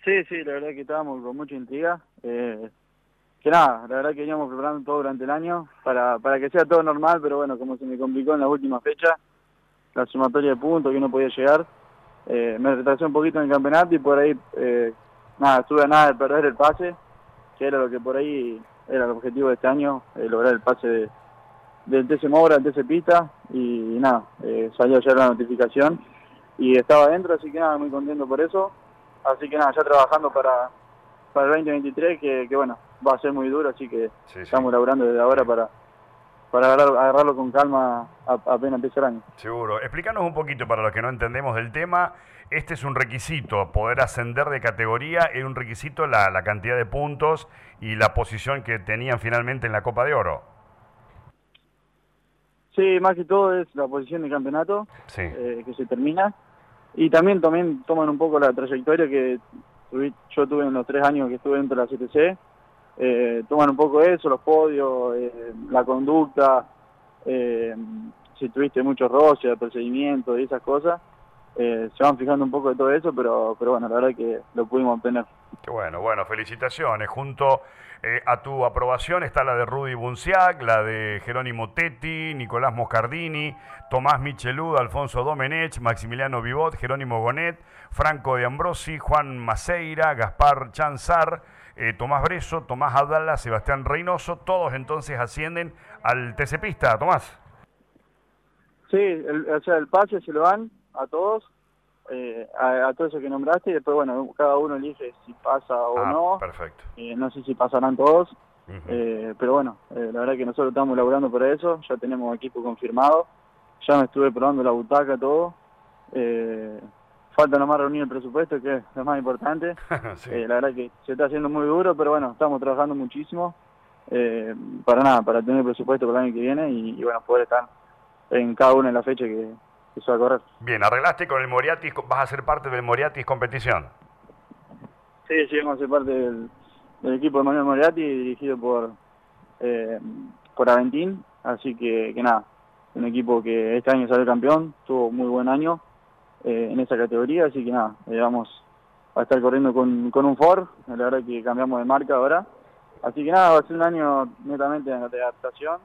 Sí, sí, la verdad que estábamos con mucha intriga. Que nada, la verdad que íbamos preparando todo durante el año para que sea todo normal, pero bueno, como se me complicó en la última fecha, la sumatoria de puntos que no podía llegar, me retrasé un poquito en el campeonato y por ahí, nada, estuve a nada de perder el pase, que era lo que por ahí era el objetivo de este año, lograr el pase del TC Moura, del TC Pista, y nada, salió ayer la notificación y estaba adentro, así que nada, muy contento por eso. Así que nada, ya trabajando para el 2023, que bueno, va a ser muy duro, así que Sí, sí. estamos laburando desde ahora para agarrarlo con calma apenas empiece el año. Seguro. Explícanos un poquito para los que no entendemos del tema. Este es un requisito, poder ascender de categoría, era un requisito la cantidad de puntos y la posición que tenían finalmente en la Copa de Oro. Sí, más que todo es la posición de campeonato, Sí. que se termina, y también toman un poco la trayectoria que yo tuve en los 3 años que estuve dentro de la CTC, toman un poco eso, los podios, la conducta, eh, si tuviste muchos roces, procedimientos y esas cosas, se van fijando un poco de todo eso, pero bueno, la verdad que lo pudimos obtener. Qué bueno, bueno, felicitaciones. Junto a tu aprobación está la de Rudy Bunciac, la de Jerónimo Tetti, Nicolás Moscardini, Tomás Michelud, Alfonso Domenech, Maximiliano Vivot, Jerónimo Gonet, Franco de Ambrosi, Juan Maceira, Gaspar Chanzar, Tomás Breso, Tomás Abdala, Sebastián Reynoso, todos entonces ascienden al TC Pista, Tomás. Sí, o sea, el pase se lo dan a todos, a todos esos que nombraste, y después, bueno, cada uno elige si pasa o Ah, no. perfecto. No sé si pasarán todos, Ujú. pero bueno, la verdad que nosotros estamos laburando por eso, ya tenemos equipo confirmado, ya me estuve probando la butaca, todo. Eh, Falta nomás reunir el presupuesto, que es lo más importante. Sí. La verdad que se está haciendo muy duro, pero bueno, estamos trabajando muchísimo, para nada, para tener el presupuesto para el año que viene y bueno, poder estar en cada una de las fechas que se va a correr. Bien, arreglaste con el Moriatis, vas a ser parte del Moriatis competición. Sí, sí, vamos a ser parte del equipo de Manuel Moriarty, dirigido eh, por Aventín, así que nada, un equipo que este año salió campeón, tuvo muy buen año en esa categoría, así que nada, vamos a estar corriendo con un Ford, la verdad que cambiamos de marca ahora, así que nada, va a ser un año netamente de adaptación,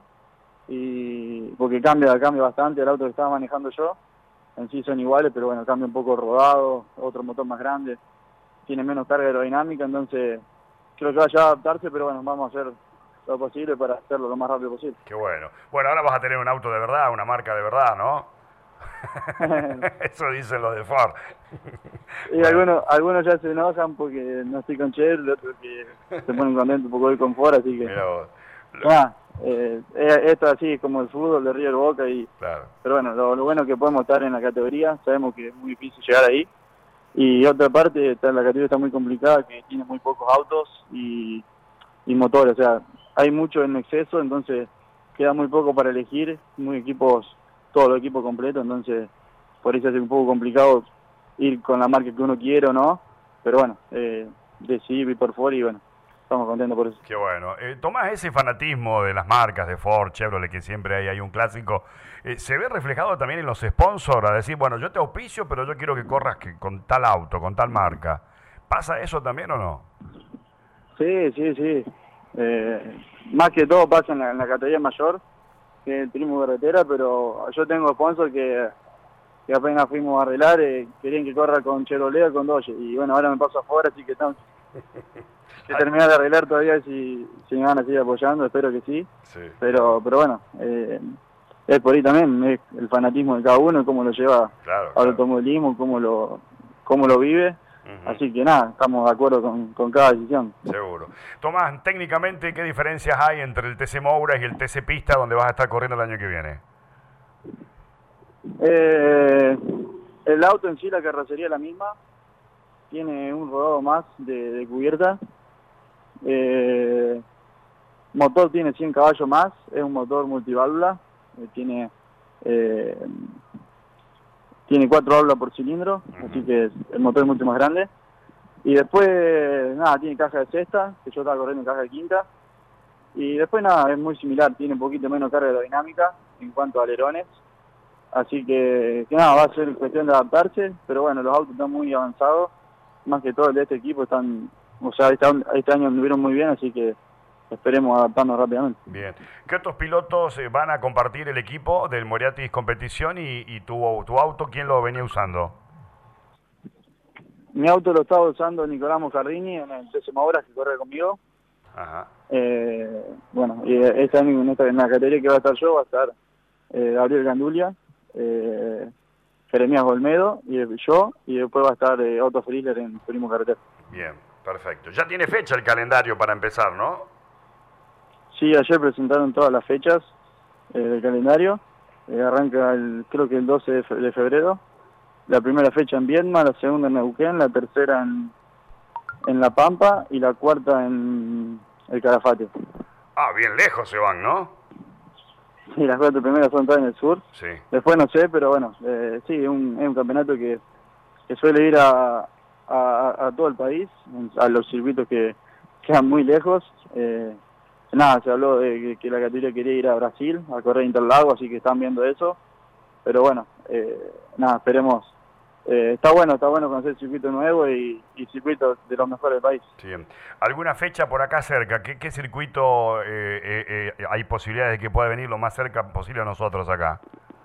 y porque cambia bastante el auto que estaba manejando yo, en sí son iguales, pero bueno, cambia un poco el rodado, otro motor más grande, tiene menos carga aerodinámica, entonces creo que vaya a adaptarse, pero bueno, vamos a hacer lo posible para hacerlo lo más rápido posible. Qué bueno. Bueno, ahora vas a tener un auto de verdad, una marca de verdad, ¿no? Eso dicen los de Ford. Y Bueno, algunos ya se enojan porque no estoy con Chevrolet, otros que se ponen contentos un poco de confort, así que mira vos. nada, esto así es como el fútbol de River Boca, Claro. pero bueno, lo bueno es que podemos estar en la categoría, sabemos que es muy difícil llegar ahí, y otra parte, la categoría está muy complicada, que tiene muy pocos autos y motores, o sea, hay mucho en exceso, entonces queda muy poco para elegir, muy equipos, todos los equipos completos, entonces por eso es un poco complicado ir con la marca que uno quiere o no, pero bueno, decidí ir por fuera y bueno, estamos contentos por eso. Qué bueno. Tomás, ese fanatismo de las marcas de Ford, Chevrolet, que siempre hay un clásico, ¿se ve reflejado también en los sponsors? A decir, bueno, yo te auspicio, pero yo quiero que corras con tal auto, con tal marca. ¿Pasa eso también o no? Sí, sí, sí. Más que todo pasa en la categoría mayor, que es el turismo carretera, pero yo tengo sponsor que apenas fuimos a arreglar, querían que corra con Chevrolet o con Dodge, y bueno, ahora me paso afuera, así que estamos que Ay, terminar de arreglar todavía si me van a seguir apoyando, espero que sí, sí, pero bueno, es por ahí también, es el fanatismo de cada uno, cómo lo lleva claro, al claro. automovilismo, cómo lo vive, Ujú. así que nada, estamos de acuerdo con cada decisión. Seguro. Tomás, técnicamente, ¿qué diferencias hay entre el TC Moura y el TC Pista donde vas a estar corriendo el año que viene? Eh, el auto en sí, la carrocería es la misma, tiene un rodado más de cubierta, eh, motor tiene 100 caballos más, es un motor multiválvula, tiene eh, tiene 4 válvulas por cilindro, así Ujú. que el motor es mucho más grande. Y después, nada, tiene caja de sexta, que yo estaba corriendo en caja de quinta. Y después, nada, es muy similar, tiene un poquito menos carga aerodinámica en cuanto a alerones. Así que nada, va a ser cuestión de adaptarse, pero bueno, los autos están muy avanzados más que todo el de este equipo están, o sea, este año anduvieron muy bien, así que esperemos adaptarnos rápidamente. Bien. ¿Qué otros pilotos van a compartir el equipo del Moriatis Competición y tu auto, quién lo venía usando? Mi auto lo estaba usando Nicolás Moscardini en el TC Horas que corre conmigo. Ajá. Bueno, y este año en la categoría que va a estar yo va a estar Gabriel Gandulia, Jeremías Olmedo y yo, y después va a estar Otto Friedler en Turismo Carretera. Bien, perfecto. Ya tiene fecha el calendario para empezar, ¿no? Sí, ayer presentaron todas las fechas del calendario. Arranca creo que el 12 de febrero. La primera fecha en Viedma, la segunda en Neuquén, la tercera en La Pampa y la cuarta en el Calafate. Ah, bien lejos se van, ¿no? Sí, las cuatro primeras son todas en el sur. Sí. Después no sé, pero bueno, sí, es un campeonato que suele ir a todo el país, a los circuitos que quedan muy lejos. Nada, se habló de que la categoría quería ir a Brasil, a correr Interlagos, así que están viendo eso. Pero bueno, nada, esperemos. Está bueno conocer circuito nuevo y circuitos de los mejores del país. Sí. ¿Alguna fecha por acá cerca? ¿Qué circuito hay posibilidades de que pueda venir lo más cerca posible a nosotros acá?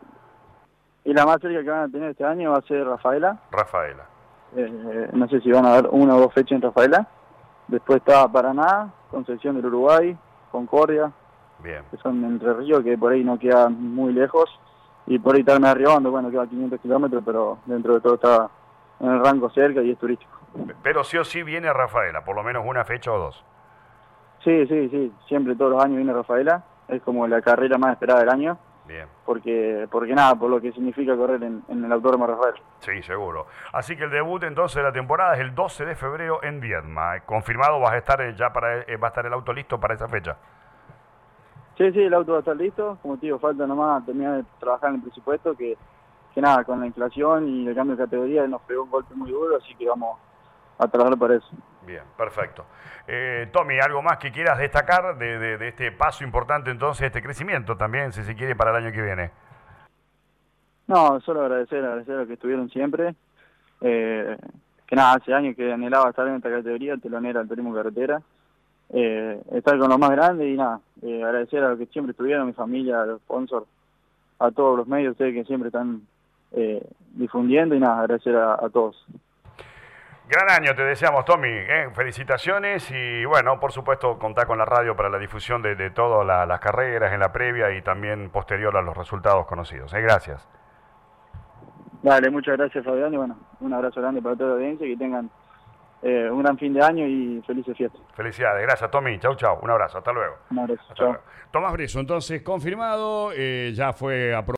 Y la más cerca que van a tener este año va a ser Rafaela. Rafaela. No sé si van a dar una o dos fechas en Rafaela. Después está Paraná, Concepción del Uruguay, Concordia. Bien. Que son Entre Ríos, que por ahí no queda muy lejos. Y por ahí estarme arribando, bueno, queda 500 kilómetros, pero dentro de todo está en el rango cerca y es turístico. Pero sí o sí viene Rafaela, por lo menos una fecha o dos. Sí, siempre todos los años viene Rafaela, es como la carrera más esperada del año. Bien. Porque nada, por lo que significa correr en el Autódromo Rafael. Sí, seguro. Así que el debut entonces de la temporada es el 12 de febrero en Viedma. Confirmado, vas a estar va a estar el auto listo para esa fecha. Sí, el auto va a estar listo. Como te digo, falta nomás terminar de trabajar en el presupuesto, que nada, con la inflación y el cambio de categoría nos pegó un golpe muy duro, así que vamos a trabajar para eso. Bien, perfecto. Tommy, ¿algo más que quieras destacar de este paso importante entonces, este crecimiento también, si se quiere, para el año que viene? No, solo agradecer a los que estuvieron siempre. Que nada, hace años que anhelaba estar en esta categoría, telonera del turismo carretera. Estar con los más grandes y nada, agradecer a los que siempre estuvieron, mi familia, a los sponsors, a todos los medios, ustedes que siempre están difundiendo y nada, agradecer a todos. Gran año te deseamos, Tommy. Felicitaciones y bueno, por supuesto, contá con la radio para la difusión de todas las carreras en la previa y también posterior a los resultados conocidos. Gracias. Dale, muchas gracias, Fabián, y bueno, un abrazo grande para toda la audiencia, que tengan un gran fin de año y felices fiestas. Felicidades, gracias, Tommy. Chau, un abrazo, hasta luego. Un abrazo, hasta chao. Luego. Tomás Bresso, entonces confirmado, ya fue aprobado.